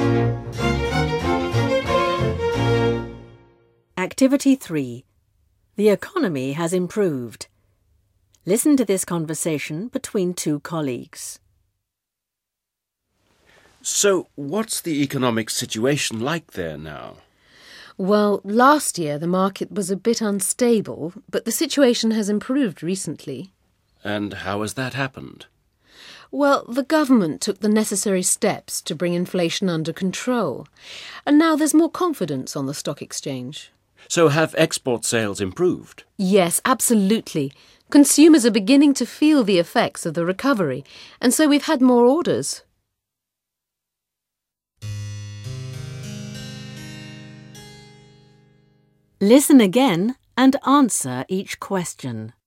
Activity 3. The economy has improved. Listen to this conversation between two colleagues. So, what's the economic situation like there now? Well, last year the market was a bit unstable, but the situation has improved recently. And how has that happened? Well, the government took the necessary steps to bring inflation under control, and now there's more confidence on the stock exchange. So have export sales improved? Yes, absolutely. Consumers are beginning to feel the effects of the recovery, and so we've had more orders. Listen again and answer each question.